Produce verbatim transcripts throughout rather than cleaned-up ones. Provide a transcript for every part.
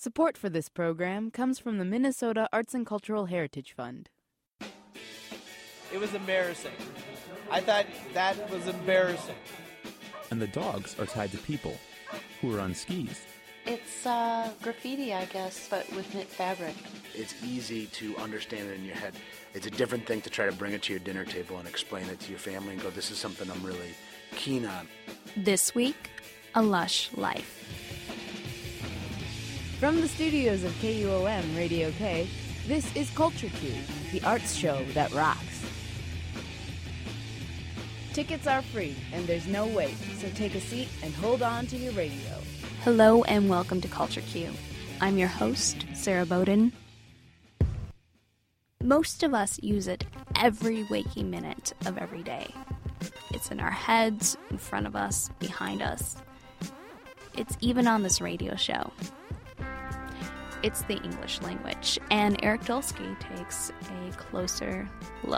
Support for this program comes from the Minnesota Arts and Cultural Heritage Fund. It was embarrassing. I thought that was embarrassing. And the dogs are tied to people who are on skis. It's uh, graffiti, I guess, but with knit fabric. It's easy to understand it in your head. It's a different thing to try to bring it to your dinner table and explain it to your family and go, this is something I'm really keen on. This week, A Lush Life. From the studios of K U O M Radio K, this is Culture Q, the arts show that rocks. Tickets are free, and there's no wait, so take a seat and hold on to your radio. Hello and welcome to Culture Q. I'm your host, Sarah Bowden. Most of us use it every waking minute of every day. It's in our heads, in front of us, behind us. It's even on this radio show. It's the English language, and Eric Dulski takes a closer look.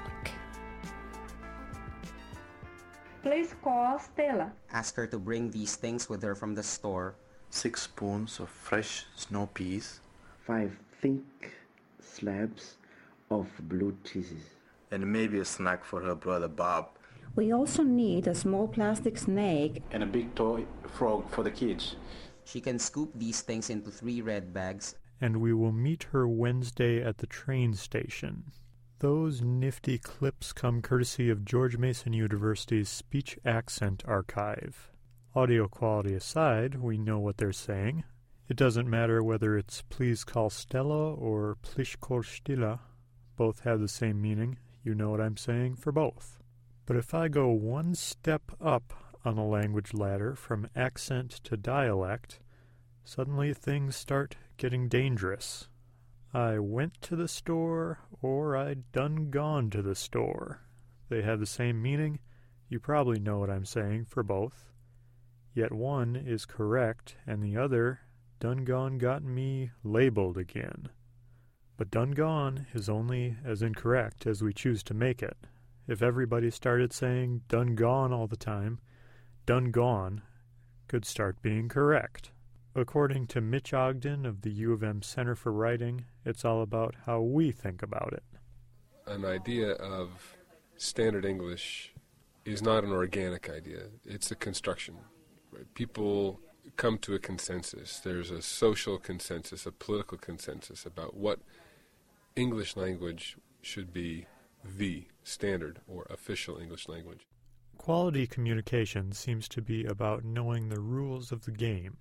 Please call Stella. Ask her to bring these things with her from the store. Six spoons of fresh snow peas. Five thick slabs of blue cheeses. And maybe a snack for her brother Bob. We also need a small plastic snake. And a big toy frog for the kids. She can scoop these things into three red bags. And we will meet her Wednesday at the train station. Those nifty clips come courtesy of George Mason University's Speech Accent Archive. Audio quality aside, we know what they're saying. It doesn't matter whether it's please call Stella or plish kol stilla. Both have the same meaning. You know what I'm saying for both. But if I go one step up on the language ladder from accent to dialect, suddenly things start getting dangerous. I went to the store, or I done gone to the store. They have the same meaning. You probably know what I'm saying for both. Yet one is correct, and the other, done gone got me labeled again. But done gone is only as incorrect as we choose to make it. If everybody started saying done gone all the time, done gone could start being correct. According to Mitch Ogden of the U of M Center for Writing, it's all about how we think about it. An idea of standard English is not an organic idea. It's a construction. Right? People come to a consensus. There's a social consensus, a political consensus about what English language should be the standard or official English language. Quality communication seems to be about knowing the rules of the game.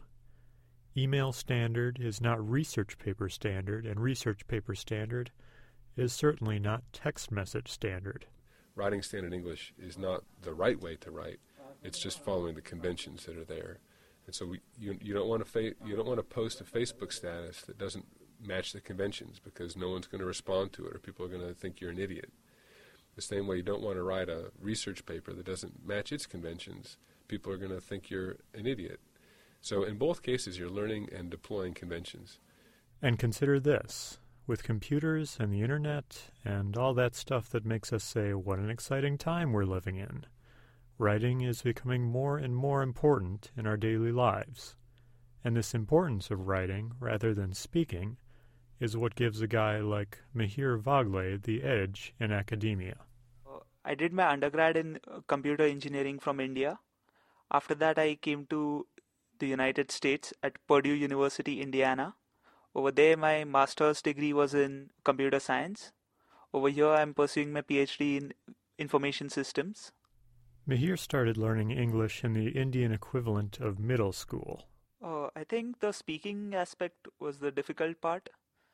Email standard is not research paper standard, and research paper standard is certainly not text message standard. Writing standard English is not the right way to write. It's just following the conventions that are there. And so we, you, you don't want to fa- you don't want to post a Facebook status that doesn't match the conventions, because no one's going to respond to it, or people are going to think you're an idiot. The same way you don't want to write a research paper that doesn't match its conventions. People are going to think you're an idiot. So in both cases, you're learning and deploying conventions. And consider this. With computers and the internet and all that stuff that makes us say, what an exciting time we're living in, writing is becoming more and more important in our daily lives. And this importance of writing, rather than speaking, is what gives a guy like Mihir Vagle the edge in academia. Uh, I did my undergrad in uh, computer engineering from India. After that, I came to the United States at Purdue University, Indiana. Over there, my master's degree was in computer science. Over here, I'm pursuing my PhD in information systems. Mihir started learning English in the Indian equivalent of middle school. Uh, I think the speaking aspect was the difficult part,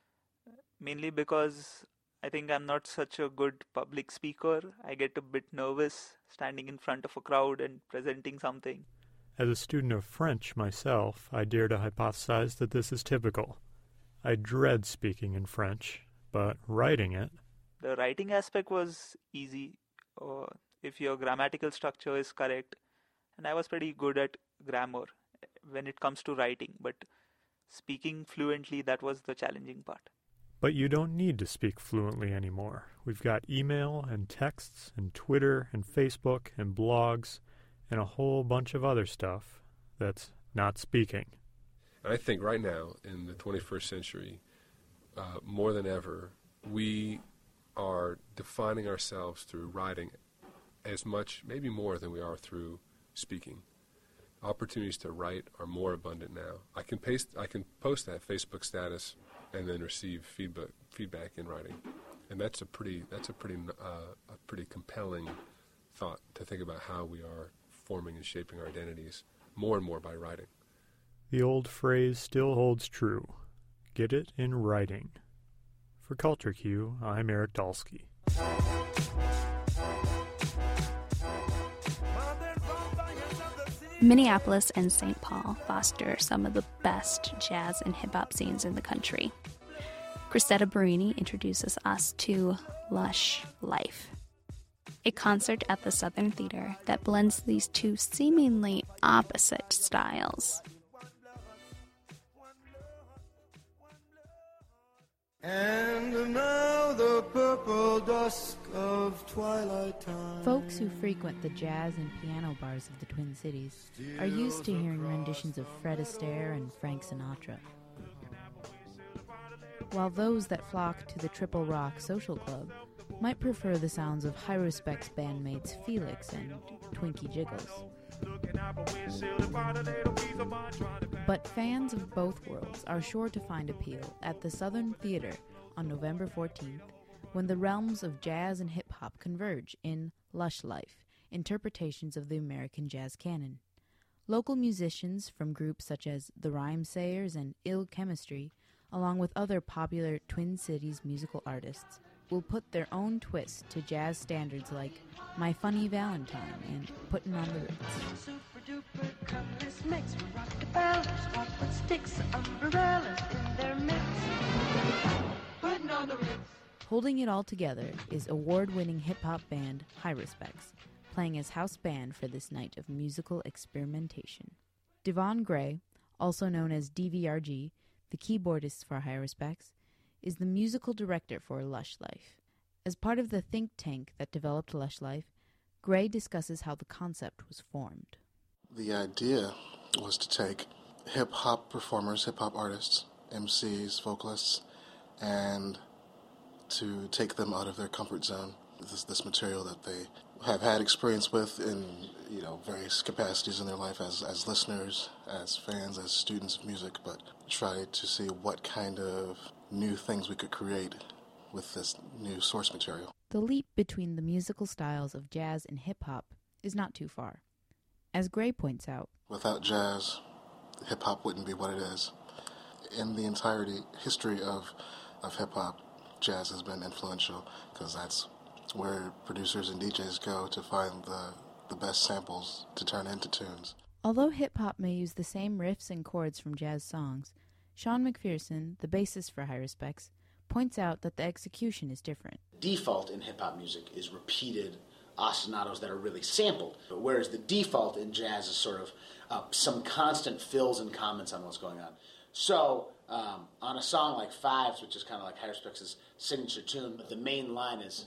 mainly because I think I'm not such a good public speaker. I get a bit nervous standing in front of a crowd and presenting something. As a student of French myself, I dare to hypothesize that this is typical. I dread speaking in French, but writing it... The writing aspect was easy, uh, if your grammatical structure is correct. And I was pretty good at grammar when it comes to writing, but speaking fluently, that was the challenging part. But you don't need to speak fluently anymore. We've got email and texts and Twitter and Facebook and blogs and a whole bunch of other stuff that's not speaking. And I think right now, in the twenty-first century, uh, more than ever, we are defining ourselves through writing as much, maybe more than we are through speaking. Opportunities to write are more abundant now. I can paste, I can post that Facebook status and then receive feedback, feedback in writing, and that's a pretty, that's a pretty, uh, a pretty compelling thought to think about how we are forming and shaping our identities more and more by writing. The old phrase still holds true. Get it in writing. For Culture Q, I'm Eric Dolsky. Minneapolis and Saint Paul foster some of the best jazz and hip-hop scenes in the country. Chrisetta Barini introduces us to Lush Life, a concert at the Southern Theater that blends these two seemingly opposite styles. And now the purple dusk of twilight time. Folks who frequent the jazz and piano bars of the Twin Cities are used to hearing renditions of Fred Astaire and Frank Sinatra, while those that flock to the Triple Rock Social Club might prefer the sounds of High Respect's bandmates Felix and Twinkie Jiggles. But fans of both worlds are sure to find appeal at the Southern Theater on November fourteenth, when the realms of jazz and hip-hop converge in Lush Life, interpretations of the American jazz canon. Local musicians from groups such as the Rhymesayers and Ill Chemistry, along with other popular Twin Cities musical artists, will put their own twist to jazz standards like My Funny Valentine and Puttin' on the Ritz. Super-duper colors makes me rock the bells, walk with sticks and umbrellas in their midst. Puttin' on the Ritz. Holding it all together is award-winning hip-hop band High Respects, playing as house band for this night of musical experimentation. Devon Gray, also known as D V R G, the keyboardist for High Respects, is the musical director for Lush Life. As part of the think tank that developed Lush Life, Gray discusses how the concept was formed. The idea was to take hip-hop performers, hip-hop artists, M Cs, vocalists, and to take them out of their comfort zone. This, this material that they have had experience with in, you know, various capacities in their life as, as listeners, as fans, as students of music, but try to see what kind of new things we could create with this new source material. The leap between the musical styles of jazz and hip-hop is not too far. As Gray points out, without jazz, hip-hop wouldn't be what it is. In the entirety history of, of hip-hop, jazz has been influential because that's where producers and D Js go to find the, the best samples to turn into tunes. Although hip-hop may use the same riffs and chords from jazz songs, Sean McPherson, the bassist for High Respects, points out that the execution is different. Default in hip-hop music is repeated ostinatos that are really sampled, whereas the default in jazz is sort of uh, some constant fills and comments on what's going on. So, um, on a song like Fives, which is kind of like High Respects' signature tune, the main line is...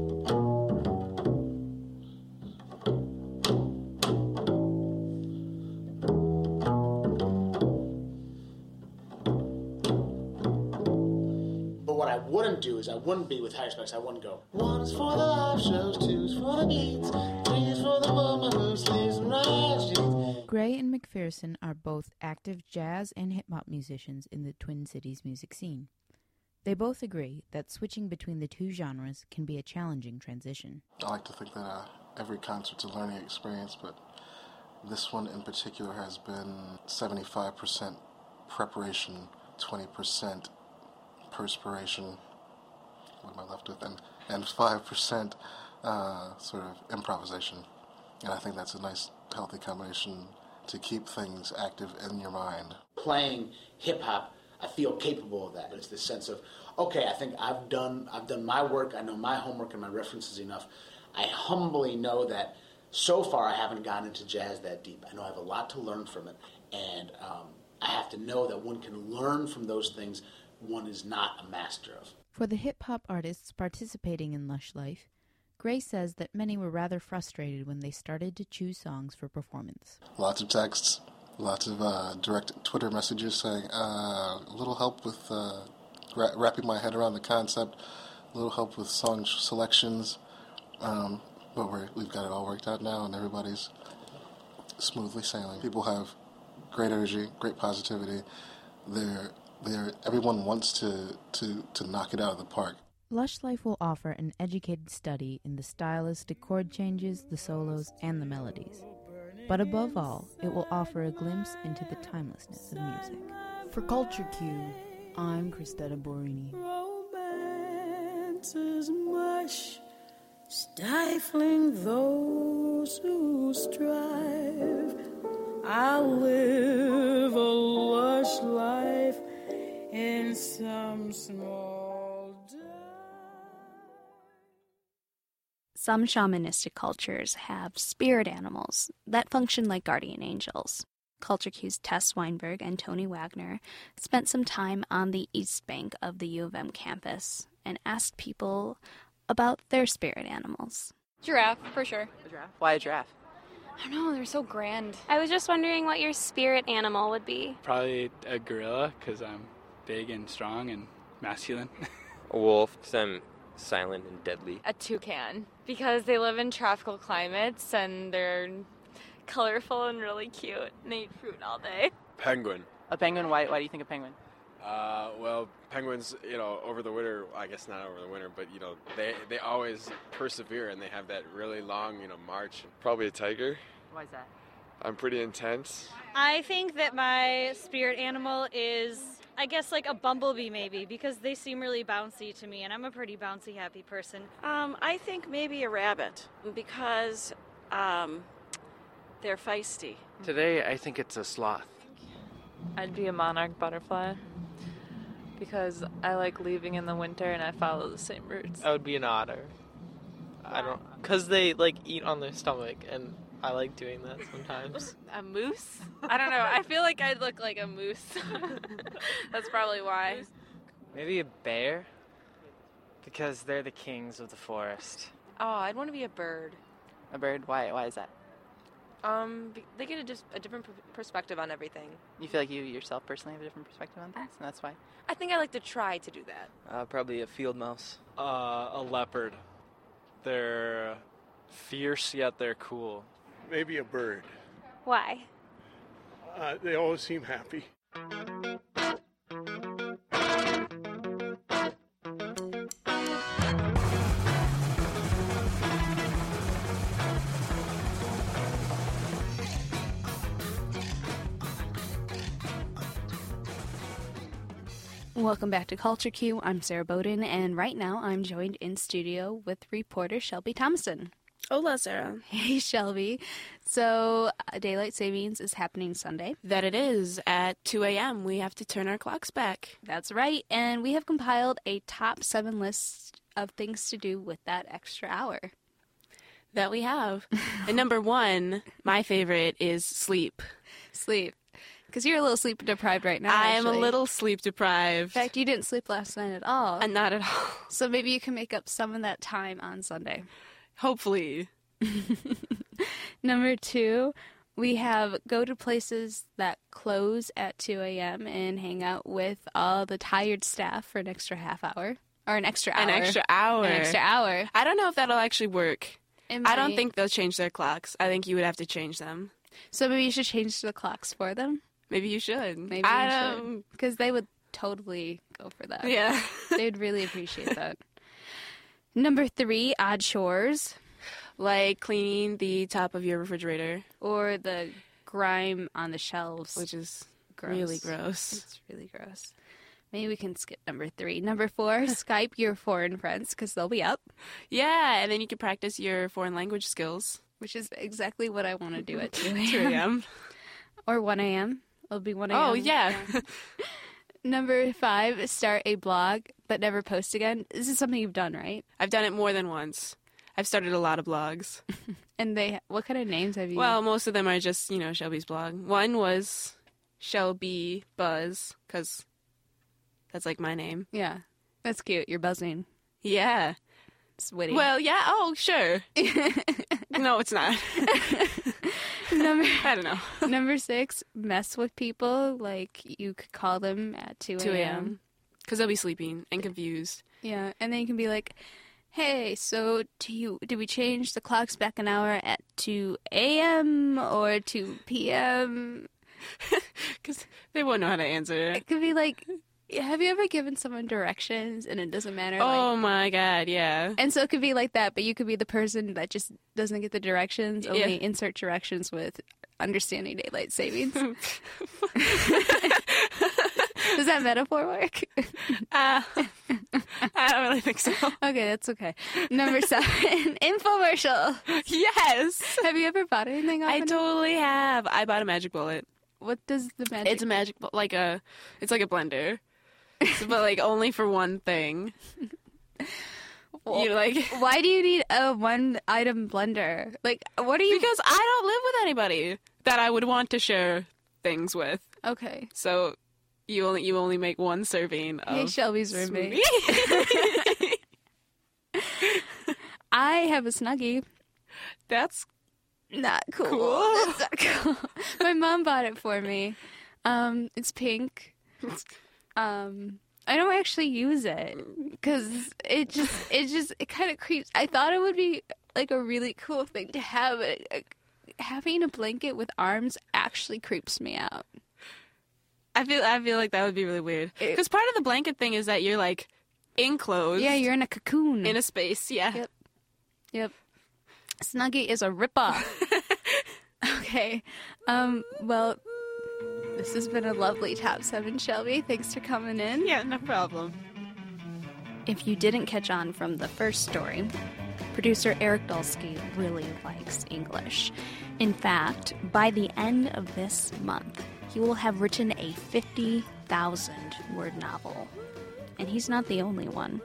wouldn't do is I wouldn't be with High Respects. I wouldn't go, one is for the live shows, two is for the beats, three is for the woman who sleeps and rides jeans. Gray and McPherson are both active jazz and hip-hop musicians in the Twin Cities music scene. They both agree that switching between the two genres can be a challenging transition. I like to think that uh, every concert's a learning experience, but this one in particular has been seventy-five percent preparation, twenty percent perspiration, what am I left with, and, and five percent uh, sort of improvisation. And I think that's a nice, healthy combination to keep things active in your mind. Playing hip-hop, I feel capable of that. But it's this sense of, okay, I think I've done I've done my work, I know my homework and my references enough. I humbly know that so far I haven't gotten into jazz that deep. I know I have a lot to learn from it, and um, I have to know that one can learn from those things one is not a master of. For the hip-hop artists participating in Lush Life, Gray says that many were rather frustrated when they started to choose songs for performance. Lots of texts, Lots of uh, direct Twitter messages saying, uh, a little help with uh, ra- wrapping my head around the concept, a little help with song selections, um, but we're, we've got it all worked out now, and everybody's smoothly sailing. People have great energy, great positivity. They're, they're, everyone wants to, to, to knock it out of the park. Lush Life will offer an educated study in the stylistic chord changes, the solos, and the melodies. But above all, it will offer a glimpse into the timelessness of music. For Culture Q, I'm Christetta Borini. Romance is mush, stifling those who strive. I'll live a lush life in some small... Some shamanistic cultures have spirit animals that function like guardian angels. Culture Q's Tess Weinberg and Tony Wagner spent some time on the east bank of the U of M campus and asked people about their spirit animals. Giraffe, for sure. A giraffe? Why a giraffe? I don't know, they're so grand. I was just wondering what your spirit animal would be. Probably a gorilla, because I'm big and strong and masculine. A wolf, because I'm silent and deadly. A toucan, because they live in tropical climates and they're colorful and really cute and they eat fruit all day. Penguin. A penguin? Why, why do you think a penguin? Uh, well, penguins, you know, over the winter, I guess not over the winter, but, you know, they, they always persevere and they have that really long, you know, march. Probably a tiger. Why is that? I'm pretty intense. I think that my spirit animal is, I guess, like a bumblebee maybe, because they seem really bouncy to me, and I'm a pretty bouncy, happy person. Um, I think maybe a rabbit, because um, they're feisty. Today, I think it's a sloth. I'd be a monarch butterfly, because I like leaving in the winter and I follow the same routes. I would be an otter. I don't, because they, like, eat on their stomach, and I like doing that sometimes. A moose? I don't know. I feel like I'd look like a moose. That's probably why. Maybe a bear, because they're the kings of the forest. Oh, I'd want to be a bird. A bird? Why? Why is that? Um, they get a, just a different perspective on everything. You feel like you yourself personally have a different perspective on things, and that's why? I think I like to try to do that. Uh, probably a field mouse. Uh, a leopard. They're fierce, yet they're cool. Maybe a bird. Why? Uh, they always seem happy. Welcome back to Culture Q. I'm Sarah Bowden, and right now I'm joined in studio with reporter Shelby Thompson. Hola, Sarah. Hey, Shelby. So, uh, Daylight Savings is happening Sunday. That it is. At two a.m., we have to turn our clocks back. That's right. And we have compiled a top seven list of things to do with that extra hour. That we have. And number one, my favorite, is sleep. Sleep. Because you're a little sleep deprived right now. I actually. am a little sleep deprived. In fact, you didn't sleep last night at all. And not at all. So maybe you can make up some of that time on Sunday. Hopefully. Number two, we have go to places that close at two a.m. and hang out with all the tired staff for an extra half hour. Or an extra hour. An extra hour. An extra hour. I don't know if that'll actually work. It I don't might. think they'll change their clocks. I think you would have to change them. So maybe you should change the clocks for them? Maybe you should. Maybe I you don't... should. Because they would totally go for that. Yeah. They'd really appreciate that. Number three, odd chores. Like cleaning the top of your refrigerator. Or the grime on the shelves. Which is gross. really gross. It's really gross. Maybe we can skip number three. Number four, Skype your foreign friends because they'll be up. Yeah, and then you can practice your foreign language skills. Which is exactly what I want to do at two two a.m. Or one a.m. It'll be one a.m. Oh, yeah. yeah. Number five, start a blog but never post again. This is something you've done, right? I've done it more than once. I've started a lot of blogs. And they, what kind of names have you? Well, most of them are just, you know, Shelby's blog. One was Shelby Buzz, because that's like my name. Yeah. That's cute. You're buzzing. Yeah. It's witty. Well, yeah. Oh, sure. No, it's not. number, I don't know. Number six, mess with people. Like, you could call them at two a.m. Because they'll be sleeping and confused. Yeah, and then you can be like, hey, so do you, did we change the clocks back an hour at two a.m. or two p.m.? Because they won't know how to answer. It could be like, have you ever given someone directions and it doesn't matter? Oh, like, my God, yeah. And so it could be like that, but you could be the person that just doesn't get the directions, only yeah. insert directions with understanding daylight savings. Does that metaphor work? Uh, I don't really think so. Okay, that's okay. Number seven, infomercial. Yes. Have you ever bought anything off I totally have. I bought a magic bullet. What does the magic... It's a magic... like a... It's like a blender. But, like, only for one thing. Well, you like... Why do you need a one-item blender? Like, what are you... Because I don't live with anybody that I would want to share things with. Okay. So... You only you only make one serving of Hey, Shelby's roommate. I have a Snuggie. That's not cool. cool. That's not cool. My mom bought it for me. Um, it's pink. Um, I don't actually use it because it just it just it kind of creeps. I thought it would be like a really cool thing to have. It. Having a blanket with arms actually creeps me out. I feel I feel like that would be really weird. Because part of the blanket thing is that you're, like, enclosed. Yeah, you're in a cocoon. In a space, yeah. Yep. Yep. Snuggie is a ripoff. Okay. Um, well, this has been a lovely Top seven, Shelby. Thanks for coming in. Yeah, no problem. If you didn't catch on from the first story, producer Eric Dulski really likes English. In fact, by the end of this month, he will have written a fifty thousand word novel. And he's not the only one.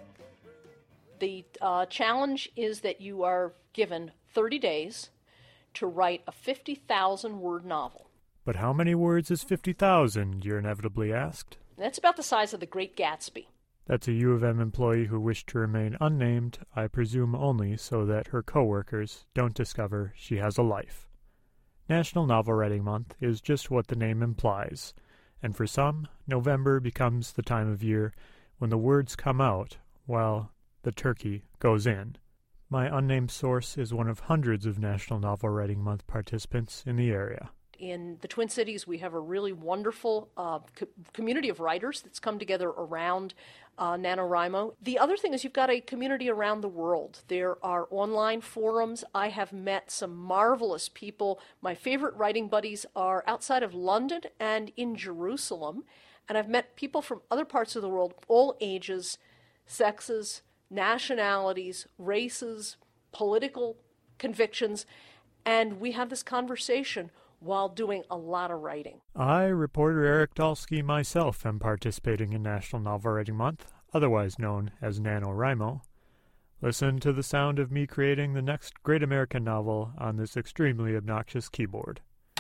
The uh, challenge is that you are given thirty days to write a fifty thousand word novel. But how many words is fifty thousand, you're inevitably asked? That's about the size of The Great Gatsby. That's a U of M employee who wished to remain unnamed, I presume only so that her coworkers don't discover she has a life. National Novel Writing Month is just what the name implies, and for some, November becomes the time of year when the words come out while the turkey goes in. My unnamed source is one of hundreds of National Novel Writing Month participants in the area. In the Twin Cities, we have a really wonderful uh, co- community of writers that's come together around uh, NaNoWriMo. The other thing is you've got a community around the world. There are online forums. I have met some marvelous people. My favorite writing buddies are outside of London and in Jerusalem. And I've met people from other parts of the world, all ages, sexes, nationalities, races, political convictions. And we have this conversation while doing a lot of writing. I, reporter Eric Dulski, myself am participating in National Novel Writing Month, otherwise known as NaNoWriMo. Listen to the sound of me creating the next great American novel on this extremely obnoxious keyboard.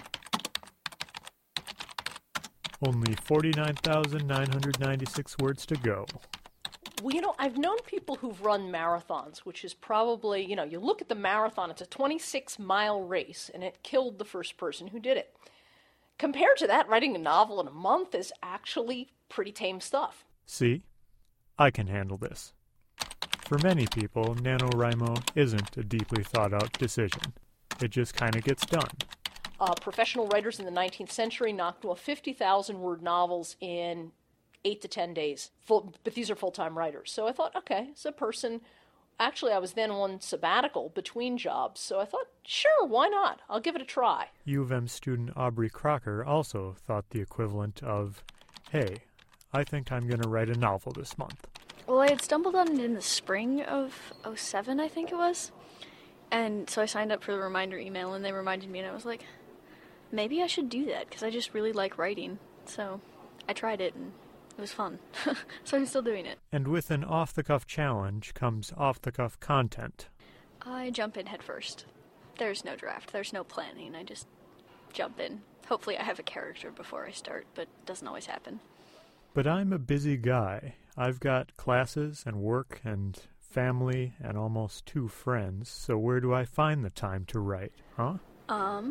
Only forty-nine thousand nine hundred ninety-six words to go. Well, you know, I've known people who've run marathons, which is probably, you know, you look at the marathon, it's a twenty-six mile race, and it killed the first person who did it. Compared to that, writing a novel in a month is actually pretty tame stuff. See? I can handle this. For many people, NaNoWriMo isn't a deeply thought-out decision. It just kind of gets done. Uh, professional writers in the nineteenth century knocked off fifty thousand word novels in eight to ten days, full, but these are full-time writers. So I thought, okay, as a person, actually I was then on sabbatical between jobs, so I thought, sure, why not? I'll give it a try. U of M student Aubrey Crocker also thought the equivalent of, hey, I think I'm going to write a novel this month. Well, I had stumbled on it in the spring of oh seven, I think it was, and so I signed up for the reminder email, and they reminded me, and I was like, maybe I should do that, because I just really like writing. So I tried it, and it was fun. So I'm still doing it. And with an off-the-cuff challenge comes off-the-cuff content. I jump in head first. There's no draft. There's no planning. I just jump in. Hopefully I have a character before I start, but it doesn't always happen. But I'm a busy guy. I've got classes and work and family and almost two friends, so where do I find the time to write, huh? Um,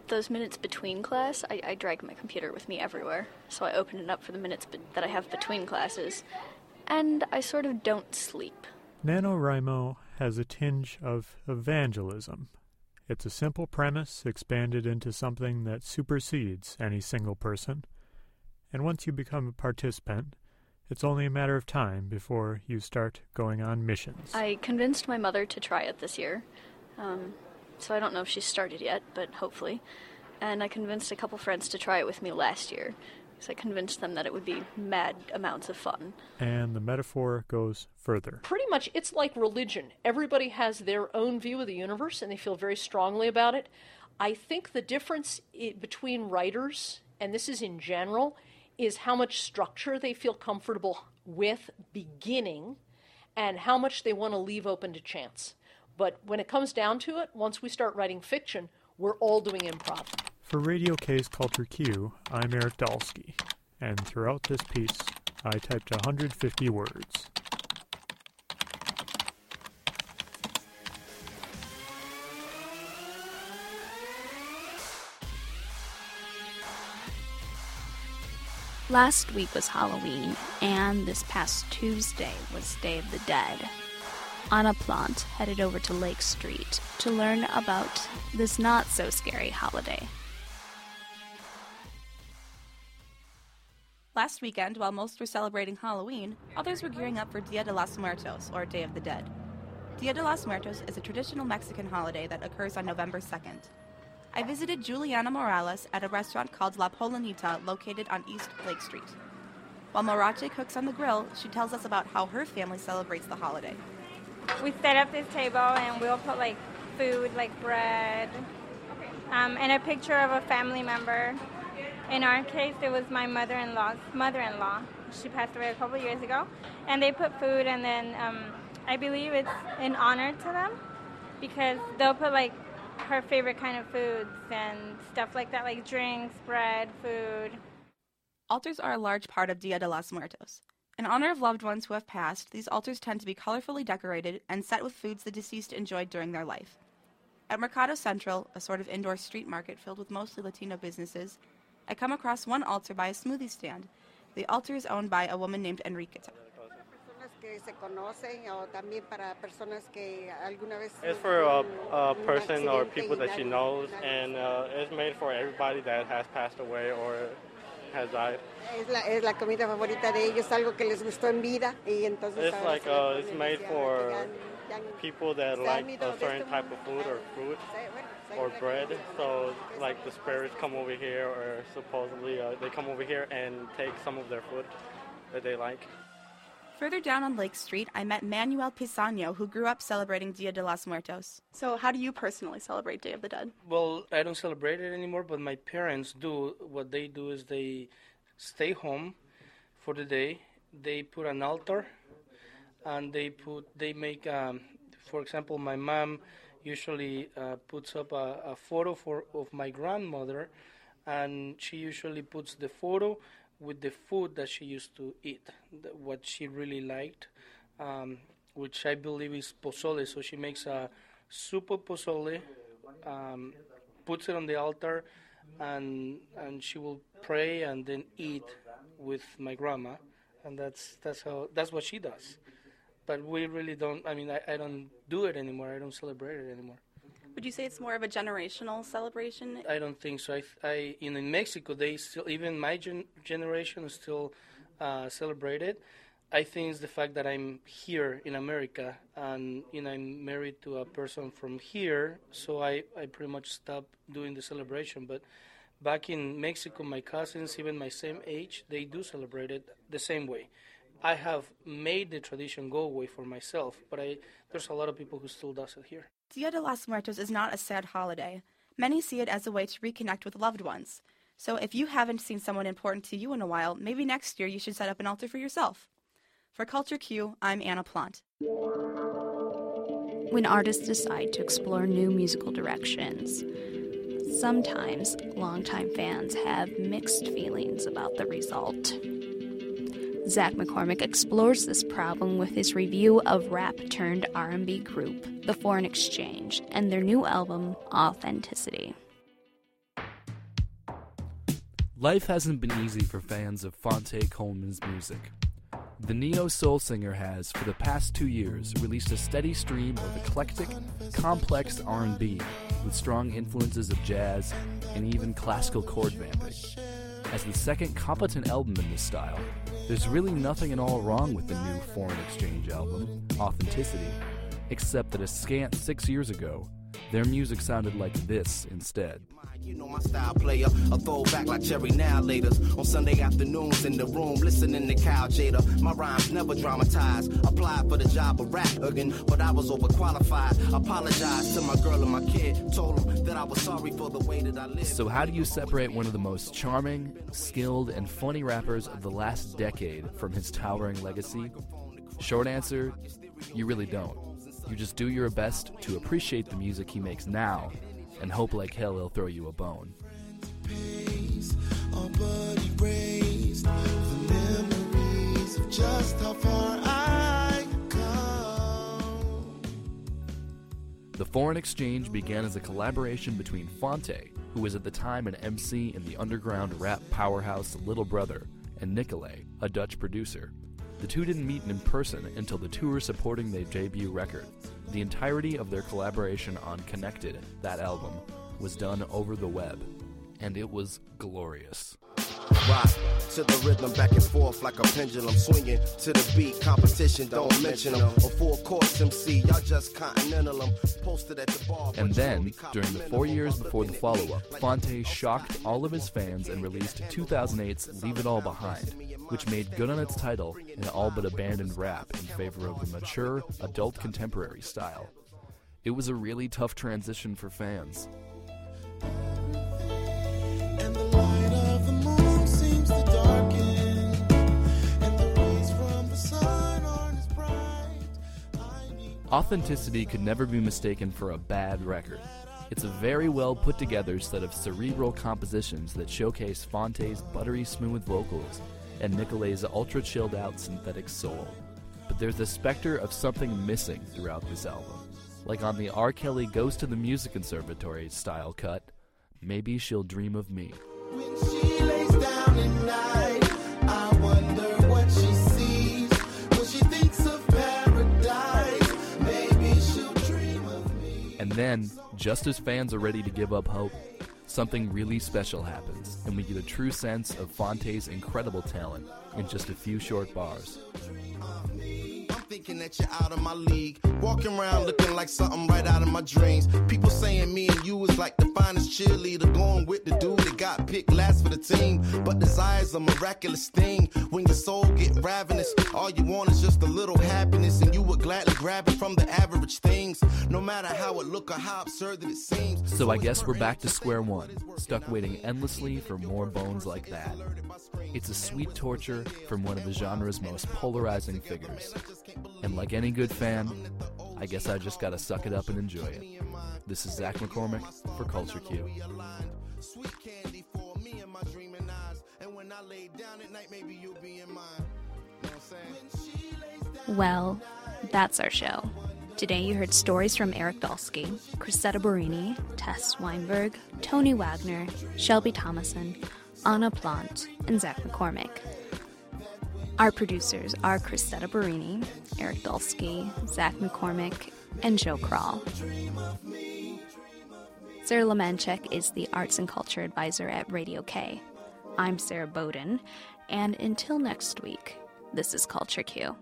those minutes between class, I, I drag my computer with me everywhere. So I open it up for the minutes be- that I have between classes. And I sort of don't sleep. NaNoWriMo has a tinge of evangelism. It's a simple premise expanded into something that supersedes any single person. And once you become a participant, it's only a matter of time before you start going on missions. I convinced my mother to try it this year. Um, so I don't know if she's started yet, but hopefully. And I convinced a couple friends to try it with me last year. Because I convinced them that it would be mad amounts of fun. And the metaphor goes further. Pretty much, it's like religion. Everybody has their own view of the universe, and they feel very strongly about it. I think the difference I- between writers, and this is in general, is how much structure they feel comfortable with beginning and how much they want to leave open to chance. But when it comes down to it, once we start writing fiction, we're all doing improv. For Radio K's Culture Q, I'm Eric Dalsky, and throughout this piece, I typed one hundred fifty words. Last week was Halloween, and this past Tuesday was Day of the Dead. Anna Plant headed over to Lake Street to learn about this not-so-scary holiday. Last weekend, while most were celebrating Halloween, others were gearing up for Dia de los Muertos, or Day of the Dead. Dia de los Muertos is a traditional Mexican holiday that occurs on November second. I visited Juliana Morales at a restaurant called La Polanita located on East Lake Street. While Morache cooks on the grill, she tells us about how her family celebrates the holiday. We set up this table and we'll put like food, like bread, um, and a picture of a family member. In our case, it was my mother-in-law's mother-in-law. She passed away a couple years ago. And they put food, and then um, I believe it's in honor to them because they'll put like her favorite kind of foods and stuff like that, like drinks, bread, food. Altars are a large part of Dia de los Muertos. In honor of loved ones who have passed, these altars tend to be colorfully decorated and set with foods the deceased enjoyed during their life. At Mercado Central, a sort of indoor street market filled with mostly Latino businesses, I come across one altar by a smoothie stand. The altar is owned by a woman named Enriqueta. It's for a, a person or people that she knows, and uh, it's made for everybody that has passed away or has died. Es la, es la comida favorita de ellos, algo que les gustó en vida, y entonces it's like uh, it's made for people that like a certain type of food or fruit or bread. So like the spirits come over here, or supposedly uh, they come over here and take some of their food that they like. Further down on Lake Street, I met Manuel Pisano, who grew up celebrating Dia de los Muertos. So how do you personally celebrate Day of the Dead? Well, I don't celebrate it anymore, but my parents do. What they do is they stay home for the day. They put an altar, and they put they make, um, for example, my mom usually uh, puts up a, a photo for of my grandmother, and she usually puts the photo with the food that she used to eat, what she really liked, um, which I believe is pozole. So she makes a soup of pozole, um, puts it on the altar, and and she will pray and then eat with my grandma, and that's that's how that's what she does. But we really don't. I mean, I, I don't do it anymore. I don't celebrate it anymore. Would you say it's more of a generational celebration? I don't think so. I, I in, in Mexico, they still, even my gen- generation still uh, celebrate it. I think it's the fact that I'm here in America, and you know, I'm married to a person from here, so I, I pretty much stopped doing the celebration. But back in Mexico, my cousins, even my same age, they do celebrate it the same way. I have made the tradition go away for myself, but I, there's a lot of people who still does it here. Dia de los Muertos is not a sad holiday. Many see it as a way to reconnect with loved ones. So if you haven't seen someone important to you in a while, maybe next year you should set up an altar for yourself. For Culture Q, I'm Anna Plant. When artists decide to explore new musical directions, sometimes longtime fans have mixed feelings about the result. Zach McCormick explores this problem with his review of rap-turned-R and B group, The Foreign Exchange, and their new album, Authenticity. Life hasn't been easy for fans of Phonte Coleman's music. The neo-soul singer has, for the past two years, released a steady stream of eclectic, complex R and B with strong influences of jazz and even classical chord vamping. As the second competent album in this style, there's really nothing at all wrong with the new Foreign Exchange album, Authenticity, except that a scant six years ago, their music sounded like this instead. You know my style, player, a throwback like Cherry Now Laters. On Sunday afternoons in the room, listening to Kyle Jada. My rhymes never dramatized. Applied for the job of rap again, but I was overqualified. Apologized to my girl and my kid. Told them that I was sorry for the way that I lived. So how do you separate one of the most charming, skilled, and funny rappers of the last decade from his towering legacy? Short answer, you really don't. You just do your best to appreciate the music he makes now and hope like hell he'll throw you a bone. The Foreign Exchange began as a collaboration between Phonte, who was at the time an M C in the underground rap powerhouse Little Brother, and Nicolay, a Dutch producer. The two didn't meet in person until the tour supporting their debut record. The entirety of their collaboration on Connected, that album, was done over the web, and it was glorious. Rock to the rhythm, back and forth like a pendulum, swinging to the beat. Competition, don't mention them. A full course M C, y'all just continental them. Posted at the bar. And then, during the four years before the follow-up, Phonte shocked all of his fans and released two thousand eight's Leave It All Behind, which made good on its title and all but abandoned rap in favor of the mature, adult contemporary style. It was a really tough transition for fans. And the light of the moon seems to darken, and the rays from the sun aren't as bright. Authenticity could never be mistaken for a bad record. It's a very well put together set of cerebral compositions that showcase Phonte's buttery smooth vocals and Nicolay's ultra chilled out synthetic soul. But there's a specter of something missing throughout this album. Like on the R. Kelly Goes to the Music Conservatory style cut, Maybe She'll Dream of Me. When she lays down at night, I wonder what she sees. When she thinks of paradise, maybe she'll dream of me. And then, just as fans are ready to give up hope, something really special happens, and we get a true sense of Phonte's incredible talent in just a few short bars. Thinking that you're out of my league, walking around looking like something right out of my dreams. People saying me and you is like the finest cheerleader, going with the dude that got picked last for the team. But desire's a miraculous thing. When your soul get ravenous, all you want is just a little happiness, and you would gladly grab it from the average things, no matter how it look or how absurd that it seems. So I guess we're back to square one, stuck waiting endlessly for more bones like that. It's a sweet torture from one of the genre's most polarizing figures. And like any good fan, I guess I just gotta suck it up and enjoy it. This is Zach McCormick for Culture Q. Well, that's our show. Today you heard stories from Eric Dolsky, Chrisetta Borini, Tess Weinberg, Tony Wagner, Shelby Thomason, Anna Plant, and Zach McCormick. Our producers are Chrisetta Borini, Eric Dolsky, Zach McCormick, and Joe Kroll. Sarah Lemanchek is the Arts and Culture Advisor at Radio K. I'm Sarah Bowden, and until next week, this is Culture Q.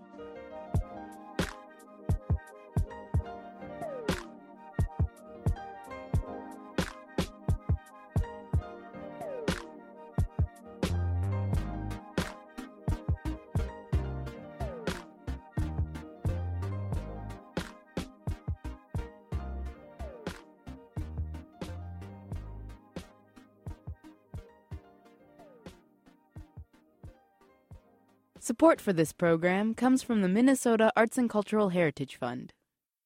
Support for this program comes from the Minnesota Arts and Cultural Heritage Fund.